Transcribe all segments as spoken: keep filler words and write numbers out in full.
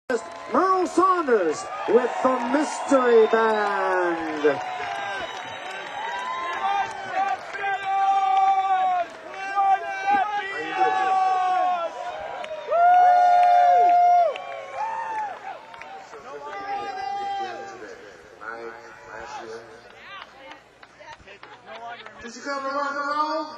Merle Saunders with the Mystery Band. Did you come to rock and roll?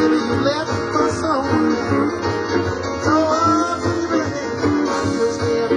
Left for someone. So, oh, baby, you stay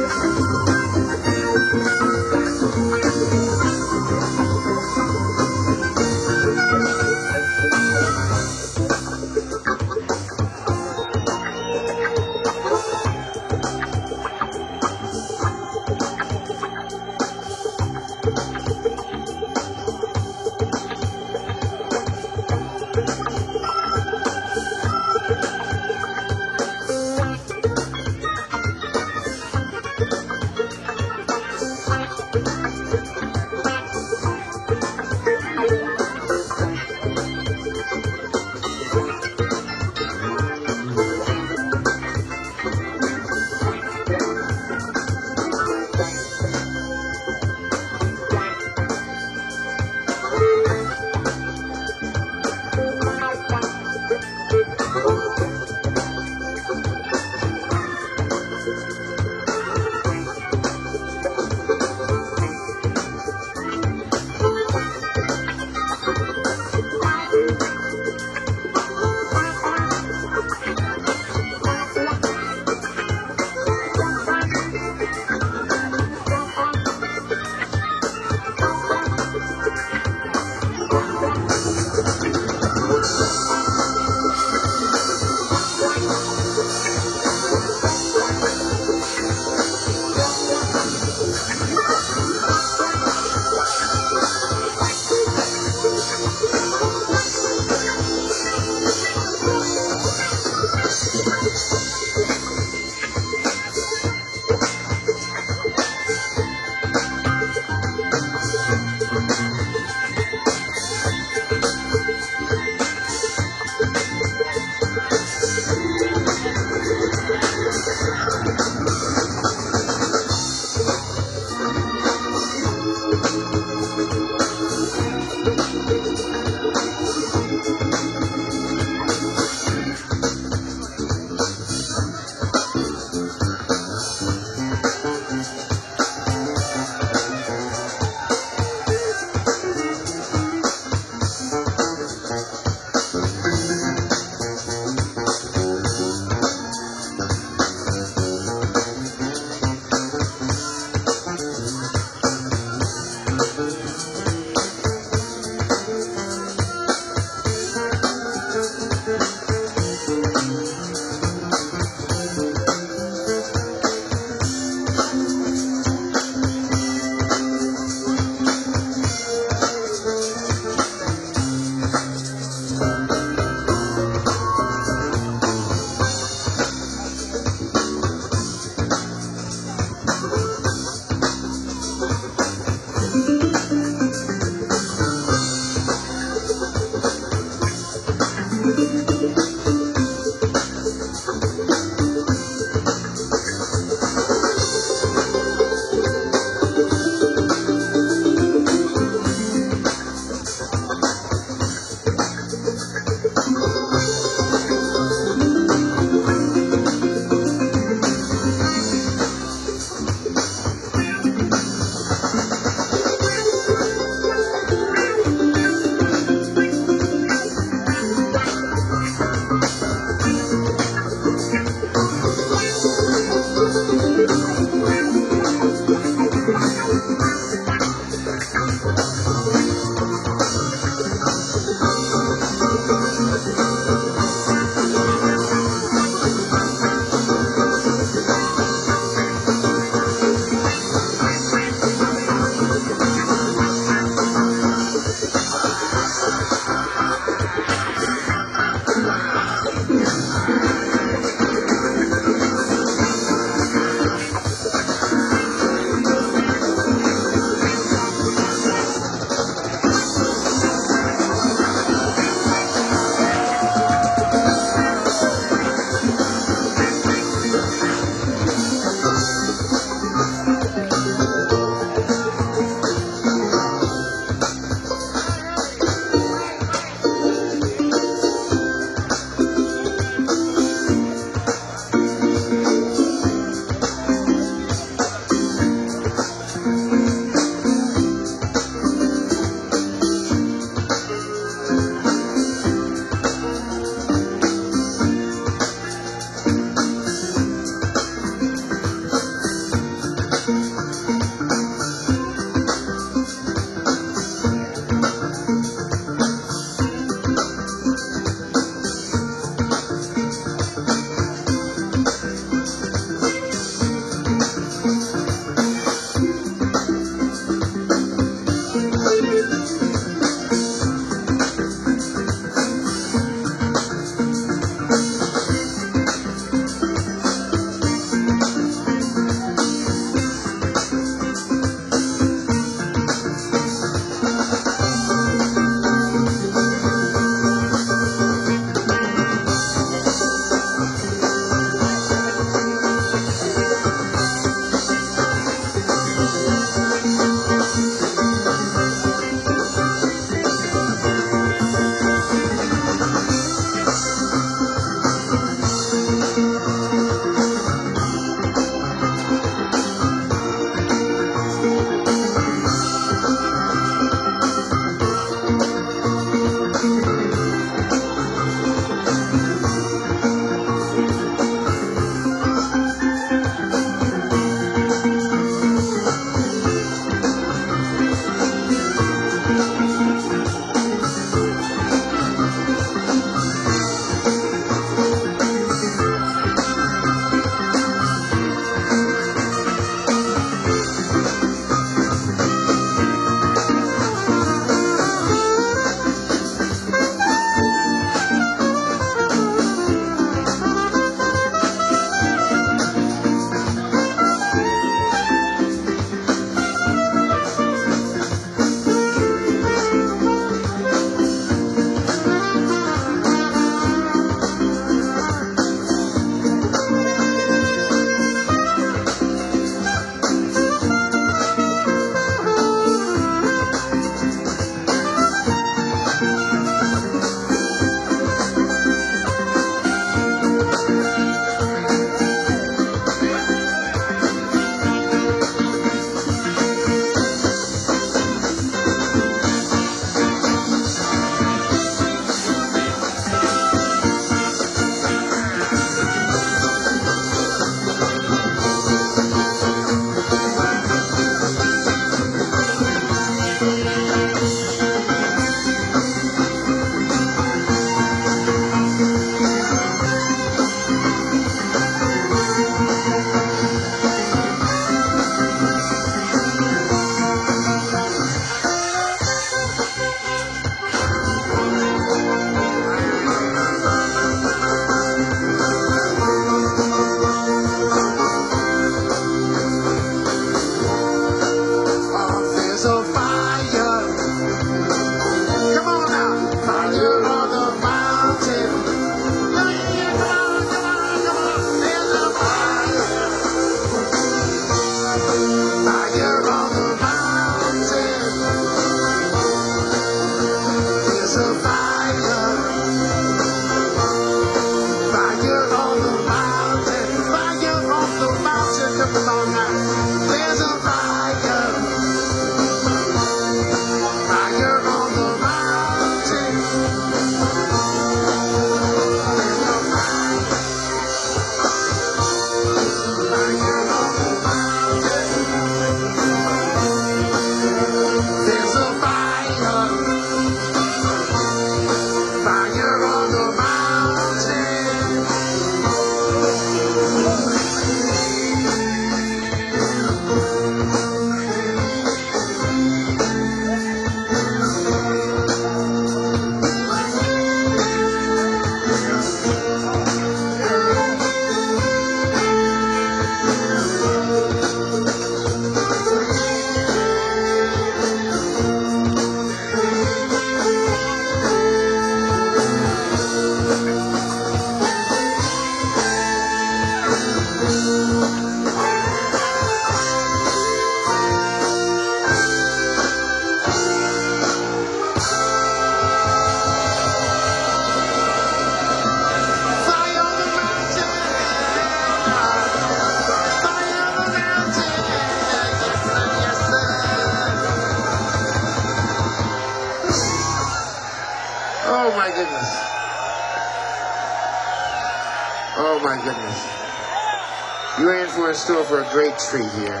Oh my goodness. You're in for a store for a great treat here.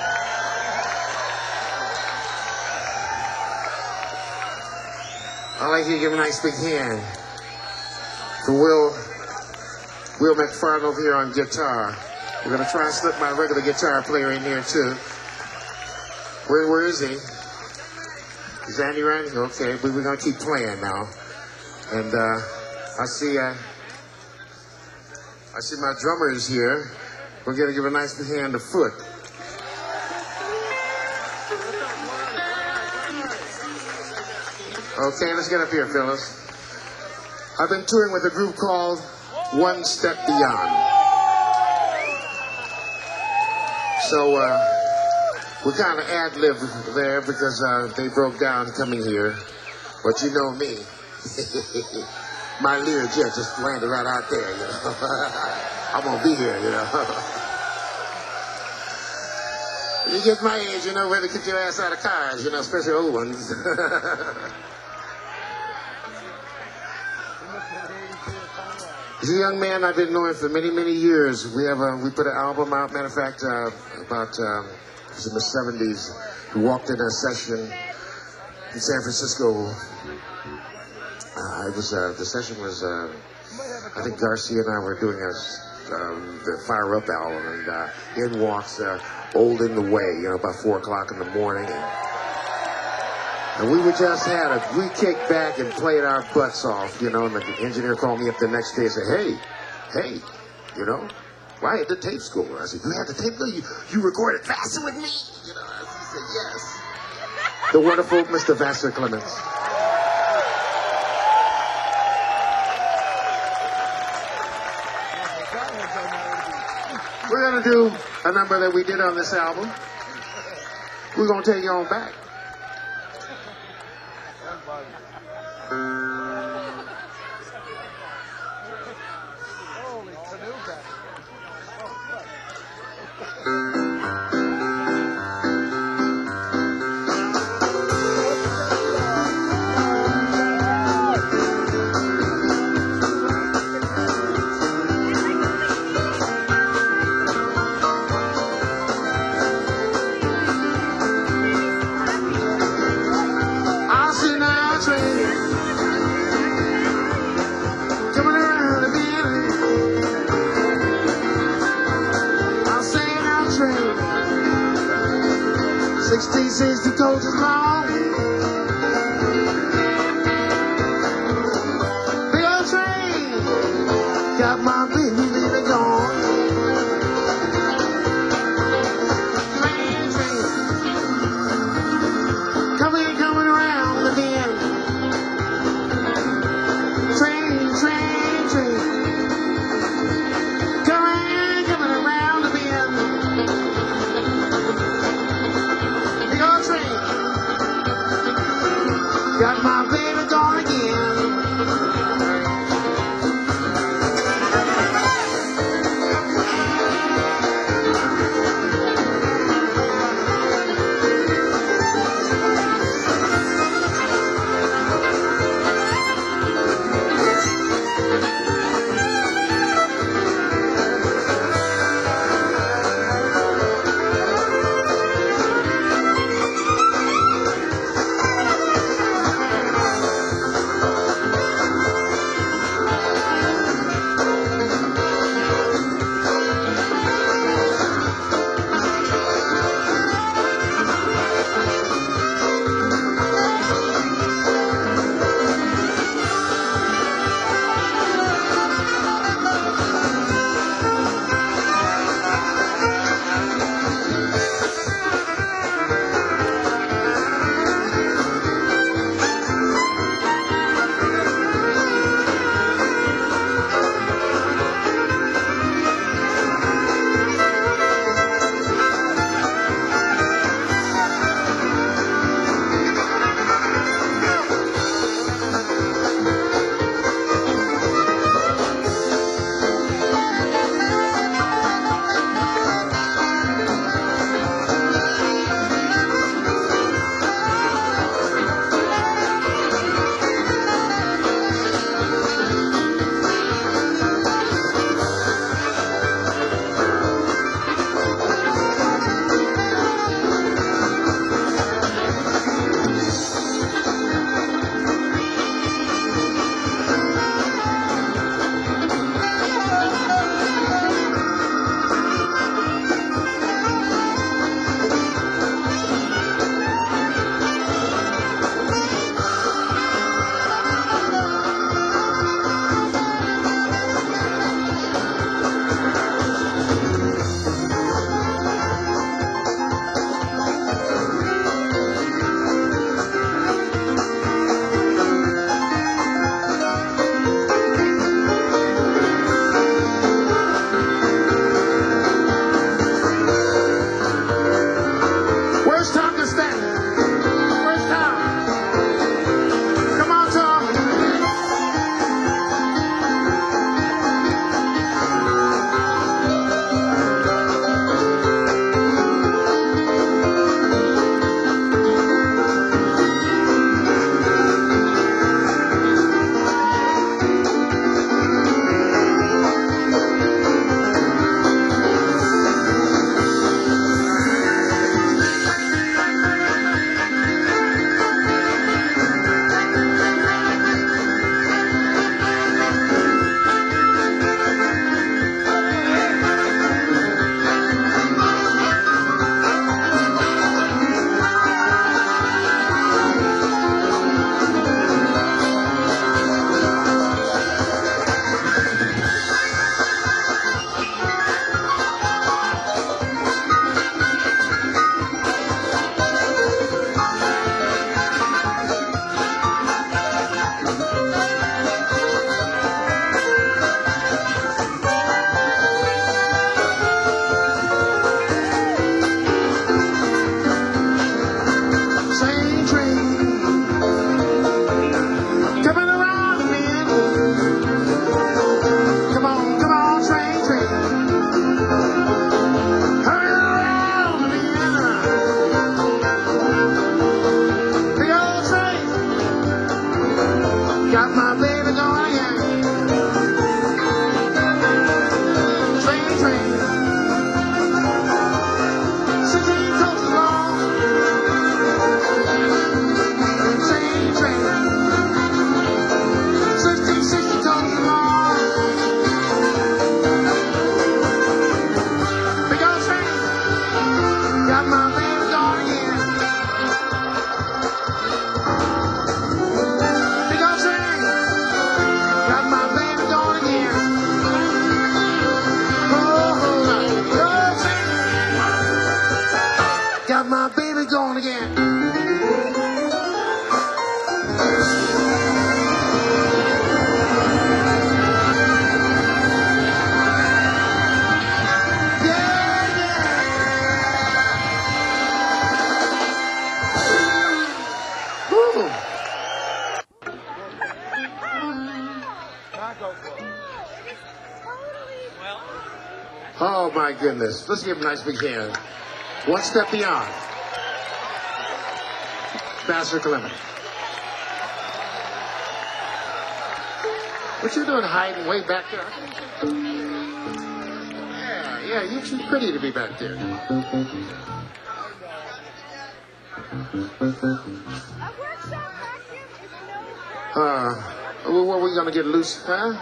I'd like you to give a nice big hand for Will, Will McFarland over here on guitar. We're gonna try and slip my regular guitar player in here too. Where, where is he? Is Andy running? Okay, but we're gonna keep playing now. And uh, I see, uh, I see my drummer is here. We're gonna give a nice big hand to Foot. Okay, let's get up here, fellas. I've been touring with a group called One Step Beyond. So uh, we kind of ad-lib there because uh, they broke down coming here. But you know me. My Lear jet just landed right out there, you know. I'm gonna be here, you know. When you get my age, you know where to kick your ass out of cars, you know, especially old ones. He's a young man I've been knowing for many, many years. We have a, we put an album out, matter of fact, uh, about, um, it was in the seventies. We walked in a session in San Francisco. Uh, it was, uh, the session was, uh, I think Garcia and I were doing a, um, the Fire Up album, and uh, in walks uh, Old in the Way, you know, about four o'clock in the morning. And, And we were just had a, we kicked back and played our butts off, you know, and the engineer called me up the next day and said, hey, hey, you know, well, I had the tape school. I said, you had the tape school? You, you recorded Vassar with me? You know, he said, yes. The wonderful Mister Vassar Clements. We're going to do a number that we did on this album. We're going to take you on back. sixteen sixty coaches long. Big old train got my baby baby gone. Train, train, coming, coming around the bend. Train, train, train, coming, coming around the bend. Got my baby gone again. Got my baby going again. Oh my goodness. Let's give him a nice big hand. One step beyond. Ambassador Calamity. What you doing hiding way back there? Yeah, yeah, you're too pretty to be back there. Uh, what are we gonna get loose, huh?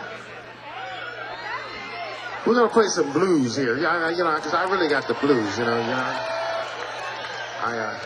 We're gonna play some blues here, yeah, you know, because I really got the blues, you know, you know. I, uh...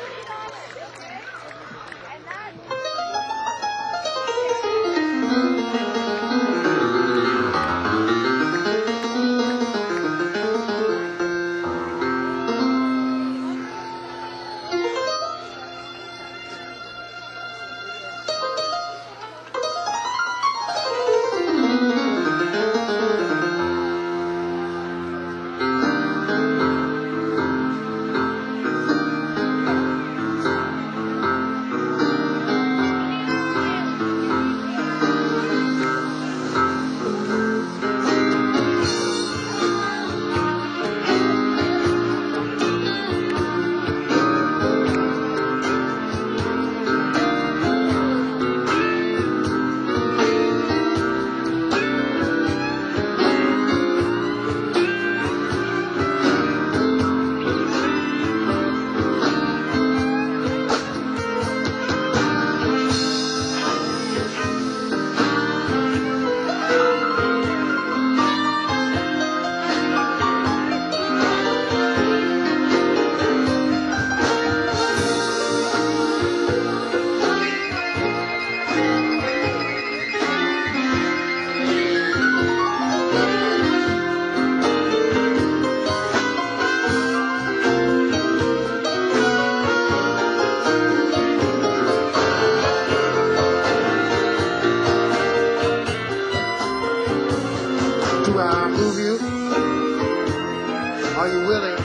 Do I move you? Are you willing?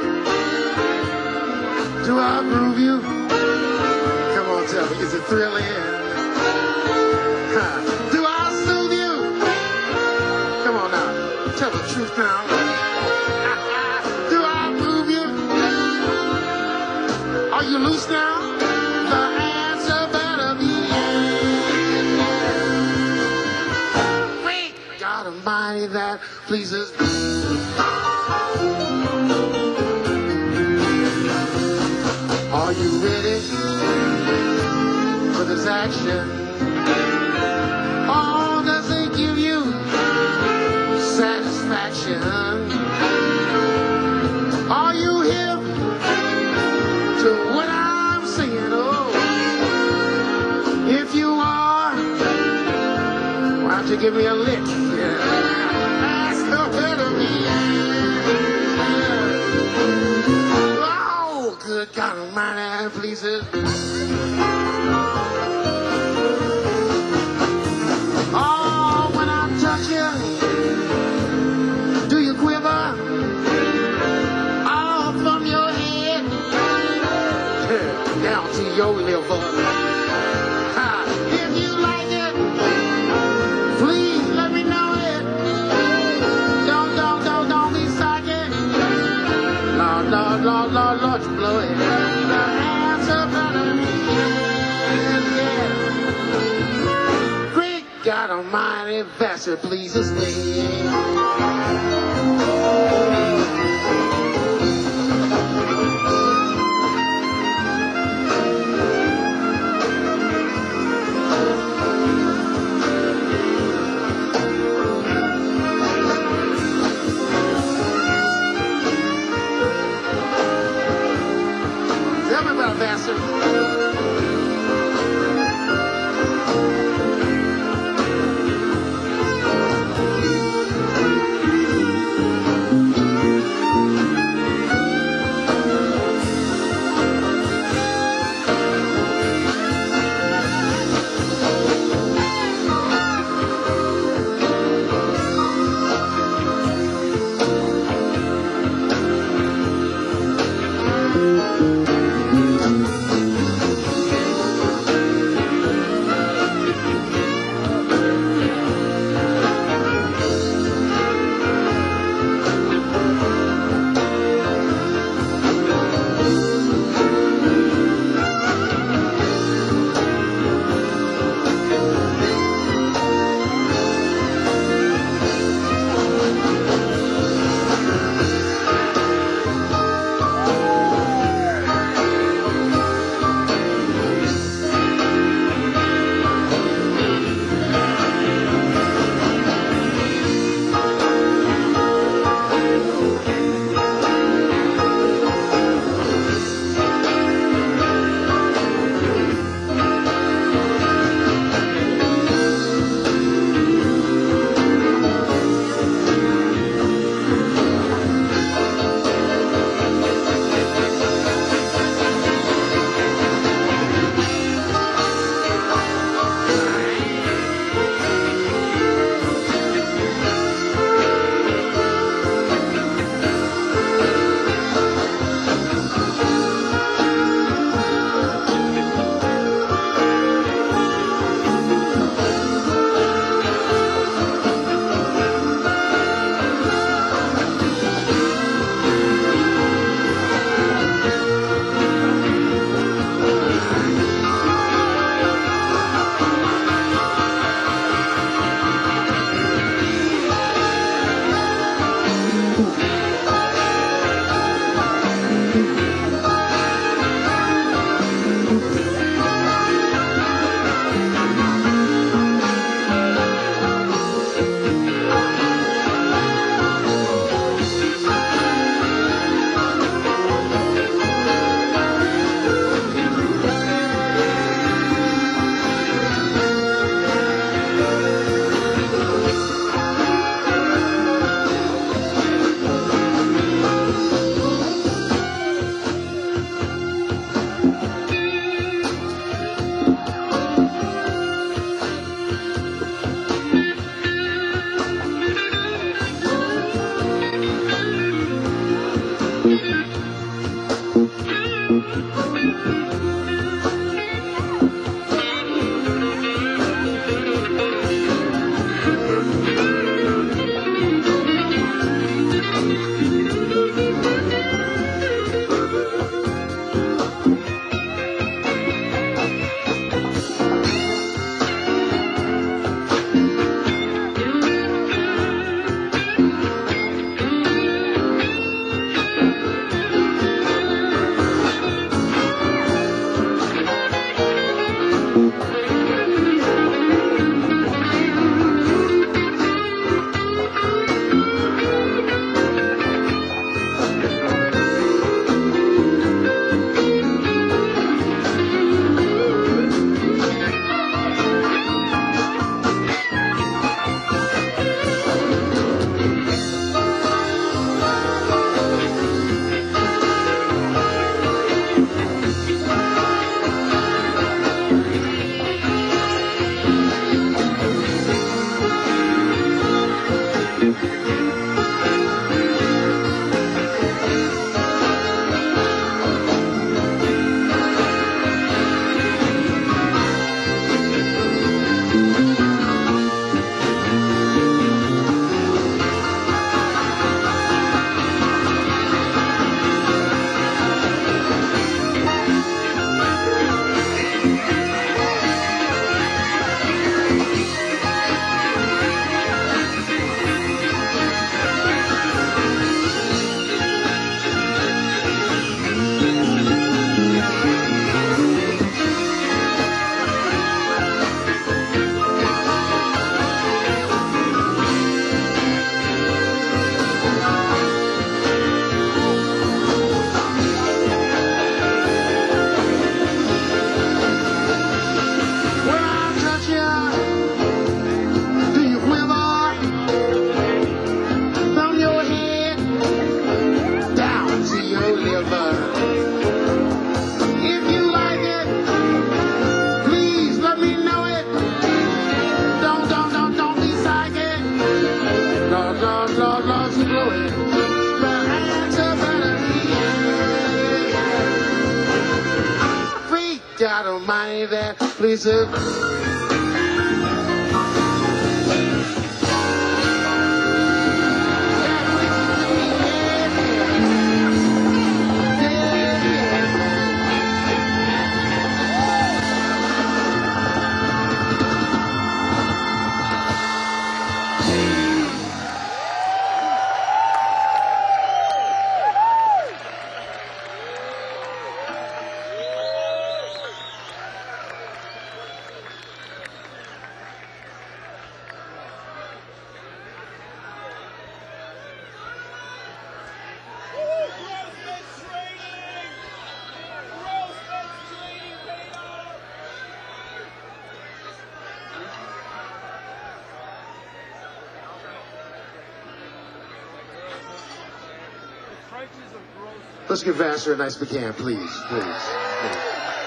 Do I groove you? Come on, tell me, is it thrilling? Huh. Do I soothe you? Come on now, tell the truth now. Do I move you? Are you loose now? The answer better be yes. Great God Almighty, that pleases me. Are you ready for this action? Or does it give you satisfaction? Are you hip to what I'm saying? Oh, if you are, why don't you give me a lick? Yeah. That's the better me. Oh, good God Almighty, pleases. Oh, when I touch you, do you quiver? All from your head down to your liver. Ha. If you like it, please let me know it. Don't, don't, don't, don't be psychic. Lord, Lord, Lord, Lord, Lord, you blow it. The answer better be yes, yeah. Great God Almighty, Vassar pleases me. Tell me about Vassar. I don't mind that, please. Uh, Let's give Vassar a nice big hand, please, please, please.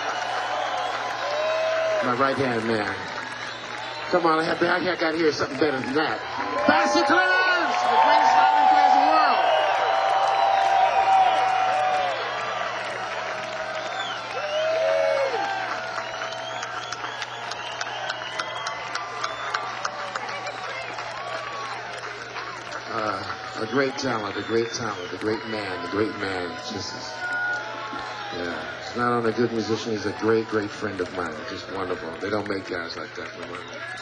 My right hand man. Come on, I, have, I got to hear something better than that. Vassar Clarence, the greatest violin player in the world. Uh, a great talent, a great talent, a great man, a great man. Just, yeah. He's not only a good musician, he's a great, great friend of mine. Just wonderful. They don't make guys like that no more.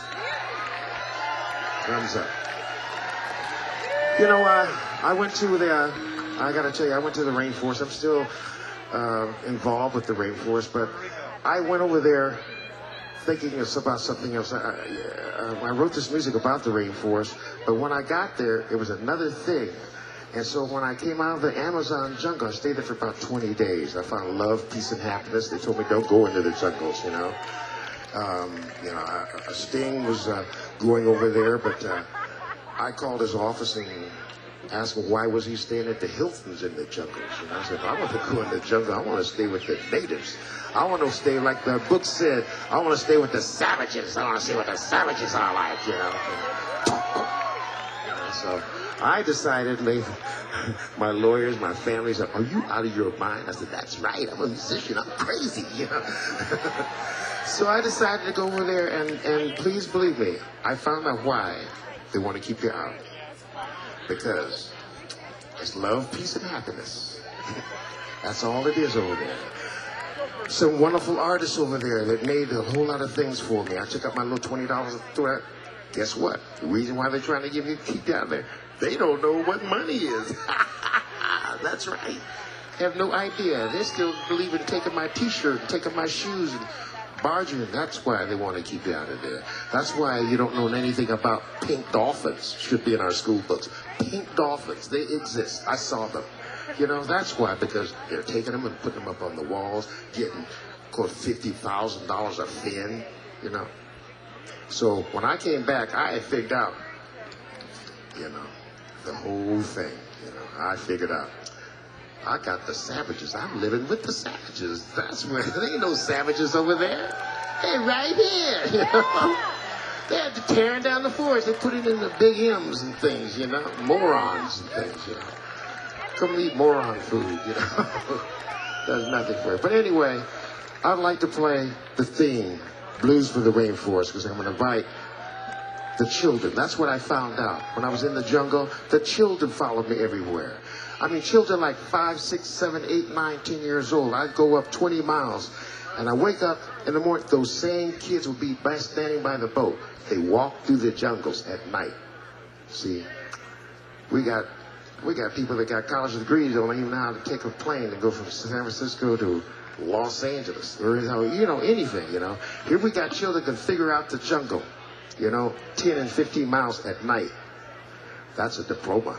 Thumbs up. You know, uh, I went to the, uh, I gotta tell you, I went to the rainforest. I'm still uh, involved with the rainforest, but I went over there thinking about something else. I, I, I wrote this music about the rainforest, but when I got there, it was another thing. And so when I came out of the Amazon jungle, I stayed there for about twenty days. I found love, peace, and happiness. They told me, don't go into the jungles, you know. Um, you know, a, a sting was uh, going over there, but uh, I called his office and asked him why was he staying at the Hiltons in the jungles. And I said, I want to go in the jungle. I want to stay with the natives. I want to stay like the book said. I want to stay with the savages. I want to see what the savages are like, you know. You know, so I decided, maybe, my lawyers, my family said, "Are you out of your mind?" I said, "That's right. I'm a musician. I'm crazy." You know? So I decided to go over there, and, and please believe me, I found out why they want to keep you out. Because it's love, peace, and happiness. That's all it is over there. Some wonderful artists over there that made a whole lot of things for me. I took up my little twenty dollars and threw it. Guess what? The reason why they're trying to give me keep you out there, they don't know what money is. That's right. They have no idea. They still believe in taking my T-shirt and taking my shoes and barging. That's why they want to keep you out of there. That's why you don't know anything about pink dolphins. Should be in our school books. Pink dolphins, they exist. I saw them. You know, that's why, because they're taking them and putting them up on the walls, getting, of course, fifty thousand dollars a fin, you know. So when I came back, I had figured out, you know, the whole thing, you know. I figured out, I got the savages. I'm living with the savages. That's where, there ain't no savages over there. They're right here, you know. They had to tearing down the forest. They put it in the big M's and things, you know, morons and things, you know. Come eat moron food, you know. Does nothing for it. But anyway, I'd like to play the theme, Blues for the Rainforest, because I'm going to invite the children. That's what I found out. When I was in the jungle, the children followed me everywhere. I mean, children like five, six, seven, eight, nine, ten years old. I'd go up twenty miles, and I wake up in the morning, those same kids would be by, standing by the boat. They walk through the jungles at night. See, we got... We got people that got college degrees don't even know how to take a plane and go from San Francisco to Los Angeles or, you know, anything, you know. Here we got children that can figure out the jungle, you know, ten and fifteen miles at night. That's a diploma.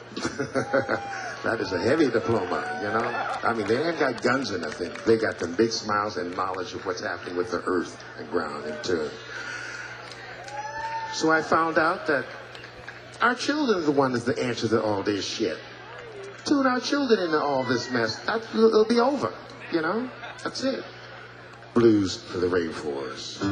That is a heavy diploma, you know. I mean, they ain't got guns or nothing. They got them big smiles and knowledge of what's happening with the earth and ground and turn. So I found out that our children are the ones that's the answer to all this shit. Tune our children into all this mess. That, it'll be over, you know? That's it. Blues for the Rainforest.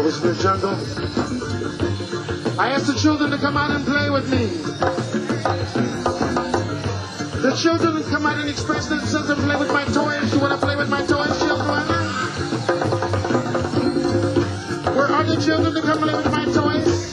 was in the jungle. I asked the children to come out and play with me. The children would come out and express themselves and play with my toys. You want to play with my toys, children? Where are the children to come play with my toys?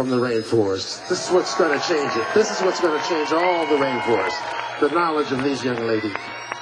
from the rainforest. This is what's going to change it. This is what's going to change all the rainforest. The knowledge of these young ladies.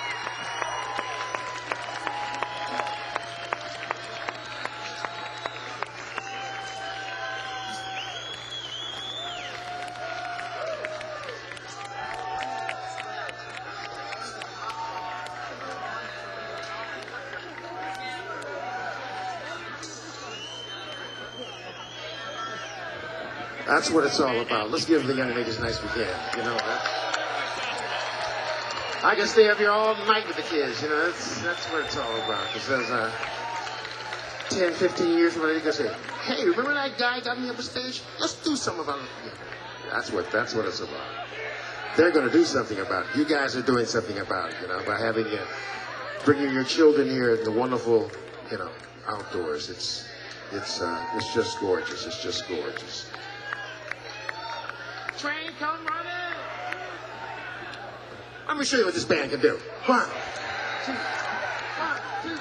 That's what it's all about. Let's give the young ladies a nice we can. You know, that, I can stay up here all night with the kids. You know, that's that's what it's all about. Because there's uh, ten, fifteen years from now, you can say, hey, remember that guy got me up on stage? Let's do something about it. Yeah, that's what that's what it's about. They're going to do something about it. You guys are doing something about it, you know, by having you, bringing your children here in the wonderful, you know, outdoors. It's, it's, uh, it's just gorgeous. It's just gorgeous. Train come running. Let me show you what this band can do. One, two, one, two,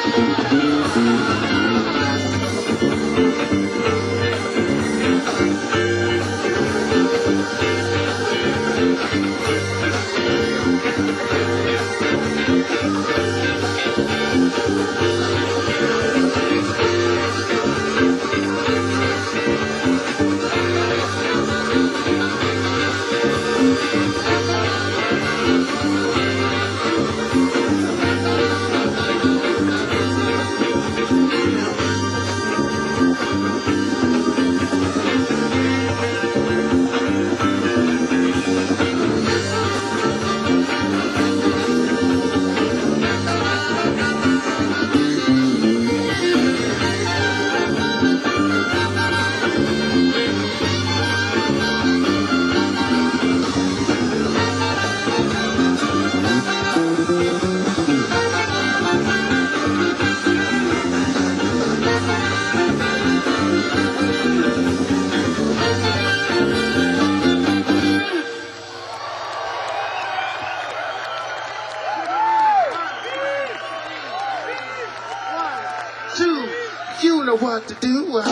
You know what to do.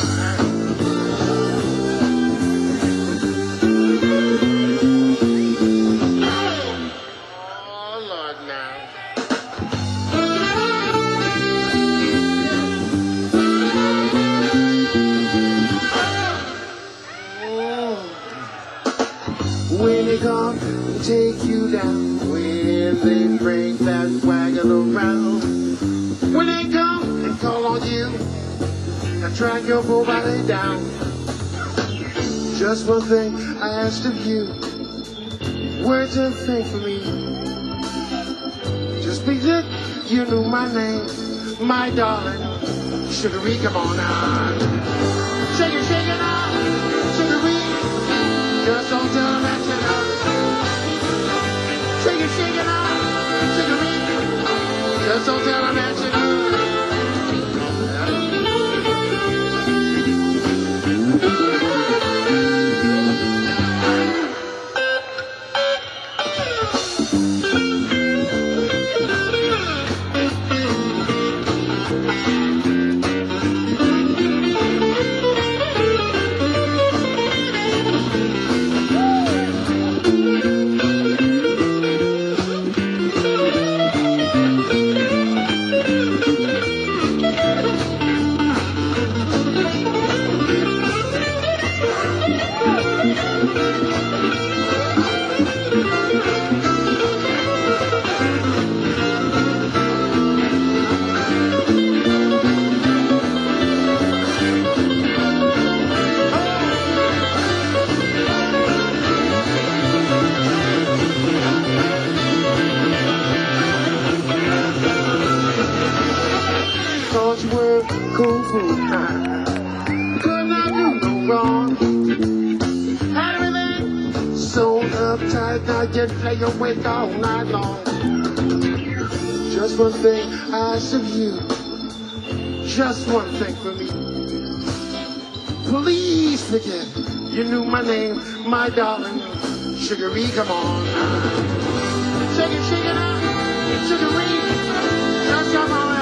Oh, Lord, now. When they come and take you down, when they bring that wagon around, when they come and call on you and track your poor body down, just one thing I asked of you, words and thing for me. Just be good, you knew my name, my darling, Sugaree, come on now. Shake it, shake it now, Sugaree, just don't tell them that you know. Shake it, shake it now, Sugaree, just don't tell them that you know. Thought you were cool, cool, could not do no wrong. Had everything sewn up tight, now you lay awake all night long. Just one thing I ask of you, just one thing for me. Please forget you knew my name, my darling, Sugaree, come on. Shake it, shake it out, Sugaree, just come on.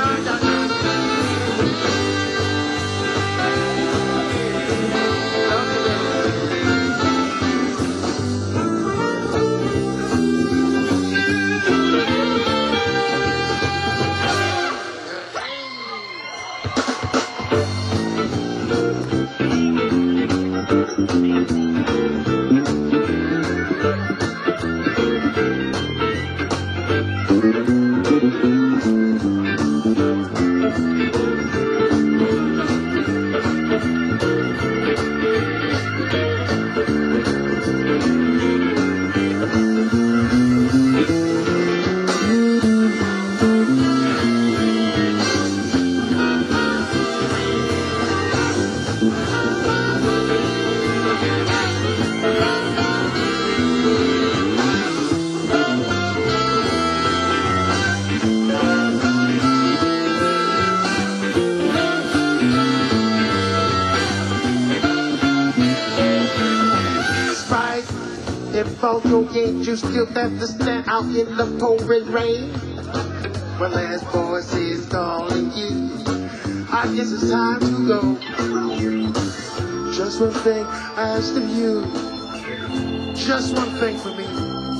If all your games you still have to stand out in the pouring rain, my last voice is calling you. I guess it's time to go. Just one thing I asked of you. Just one thing for me.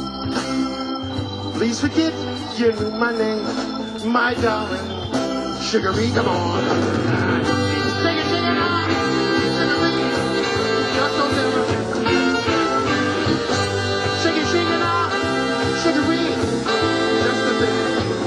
Please forget you knew my name, my darling. Sugaree, come on. Sing it, sing it out. Sugaree, just don't tell her. Sing it, sing it out. Sugaree, just the thing.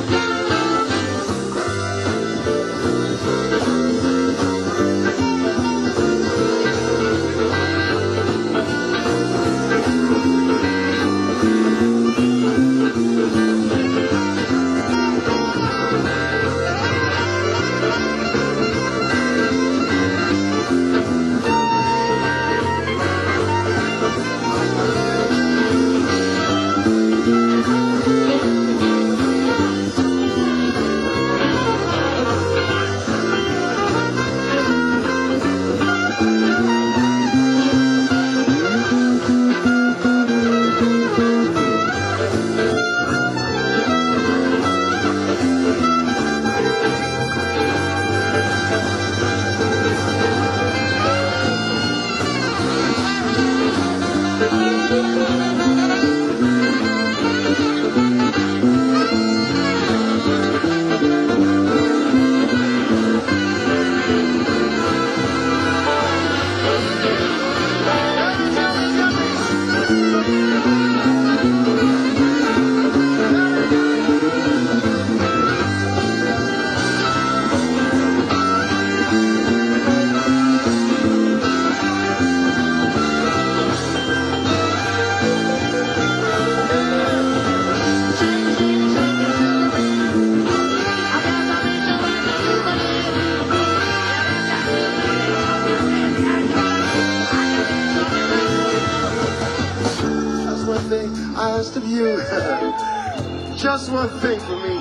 Of you. Just one thing for me.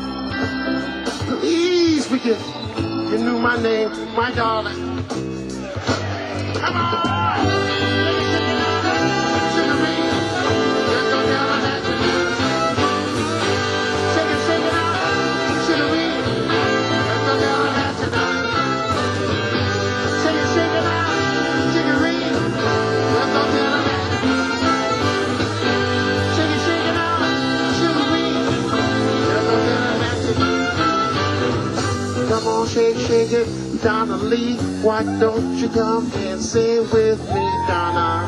Please forget you knew my name, my darling. Come on! Sugaree, just don't tell her that you do. Sing it, sing it out. Sugaree, just don't tell her that you do. Sing it, sing it out. Sugaree, just don't tell her that you do. Come on, shake, shake it, Donna Lee. Why don't you come and sing with me, Donna?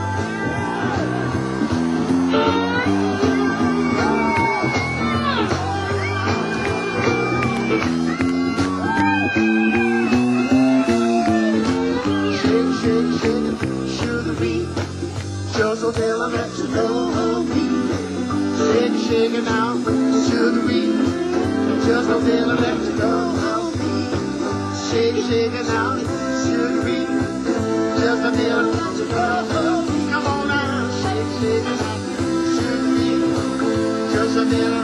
Shake, shake, shake it, Sugaree. Just don't tell her that you know me. Shake it, shake it now, Sugaree. Just don't tell her that you know. Shake it, shake it now, Sugaree. Just a little, come on now. Shake, shake it, Sugaree. Just a little,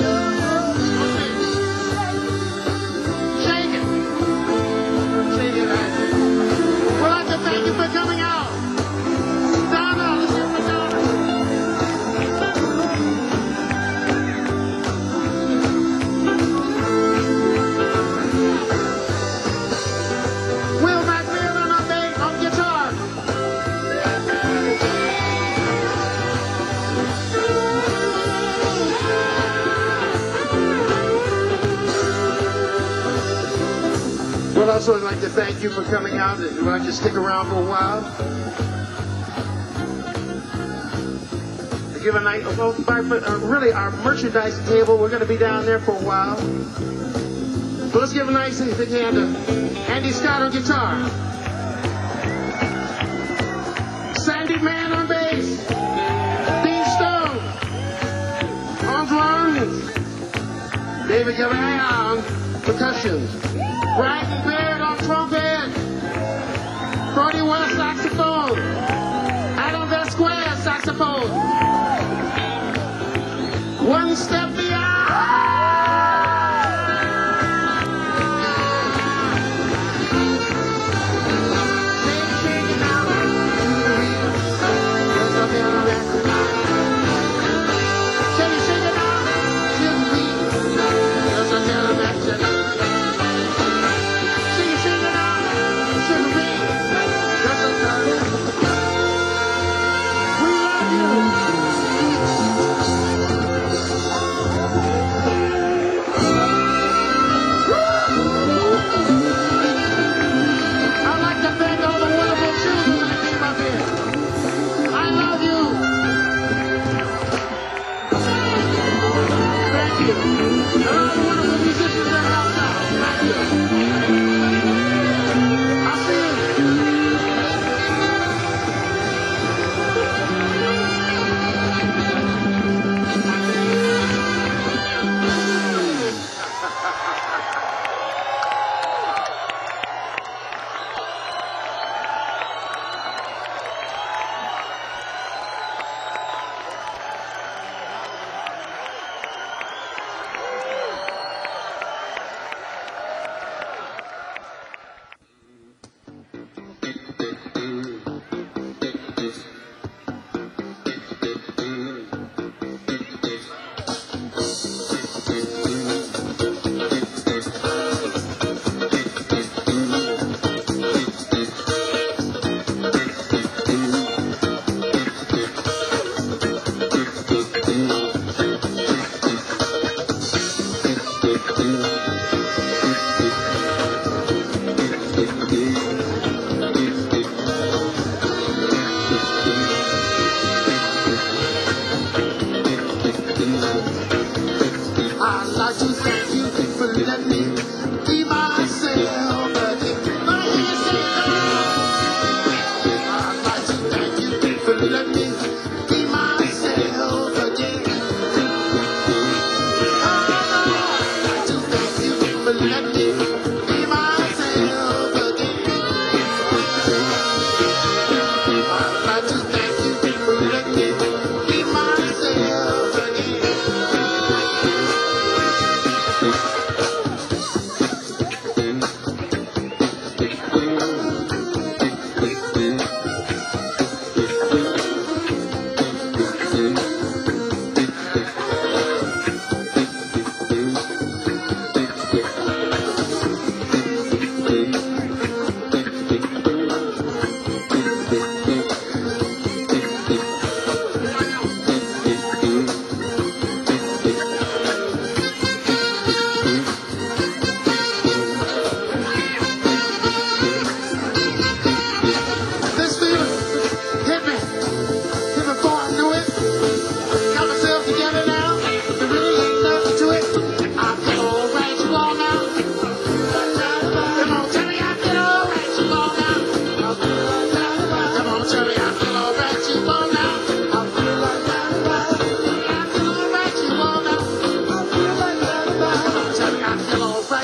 shake it, shake it right. Well, I'd like to thank you for coming out. Donna, listen to Donna. Well, I'd also like to thank you for coming out. Would you like to stick around for a while? To give a night, well, really, our merchandise table, we're going to be down there for a while. So let's give a nice big hand to Andy Scott on guitar. Sandy Mann on bass. Dean Stone on drums. David Gavin on percussion. Brian Beard on trumpet. Brody Wells saxophone. Adam Vasquez saxophone. One step beyond. Shake it, shake it out. Sugaree.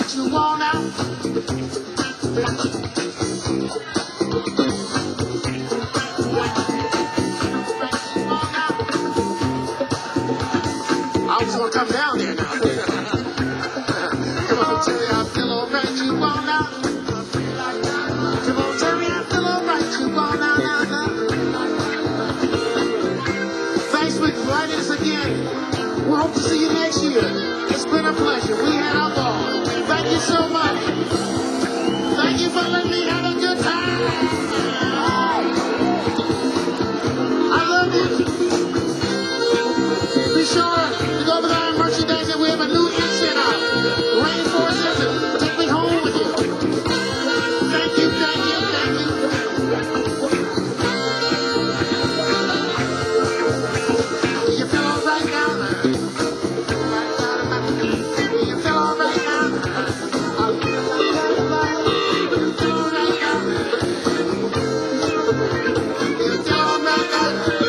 right you want now. I was gonna come down there now. Come on, tell me I feel alright, you want now. Come on, tell me I feel alright, you want now, now, now. Thanks for inviting us again. We hope to see you next year. It's been a pleasure. We had our ball. Thank you so much. Thank you for letting me have a good time. I love you. Be sure to go over there and merchandise that we have a new instant out. Rainforest and take me home with you. Thank you, thank you, thank you. You feel all right now? You feel all right now? You feel all right now? You feel all right now?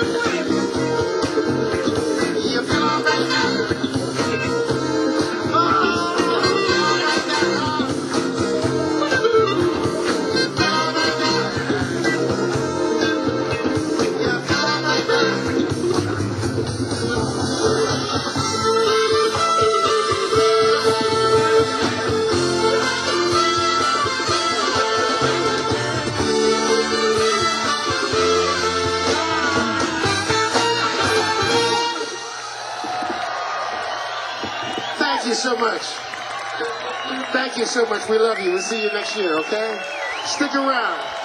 You feel all right now? Oh, you feel all right now? You feel all right now? You feel all right now? Thank you so much. Thank you so much. We love you. We'll see you next year, okay? Stick around.